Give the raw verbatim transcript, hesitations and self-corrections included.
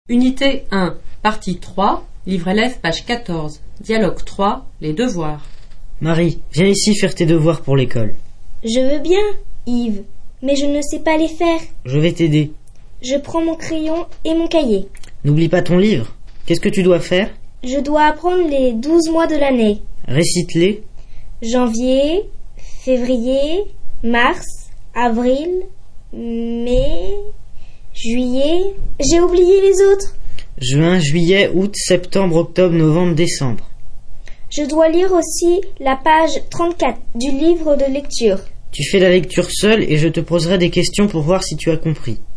Unité un, partie trois, livre L F, page quatorze. Dialogue trois, les devoirs. Marie, viens ici faire tes devoirs pour l'école. Je veux bien, Yves, mais je ne sais pas les faire. Je vais t'aider. Je prends mon crayon et mon cahier. N'oublie pas ton livre. Qu'est-ce que tu dois faire? Je dois apprendre les douze mois de l'année. Récite-les. Janvier, février, mars, avril, mai, juillet... J'ai oublié les autres. Juin, juillet, août, septembre, octobre, novembre, décembre. Je dois lire aussi la page trente-quatre du livre de lecture. Tu fais la lecture seule et je te poserai des questions pour voir si tu as compris.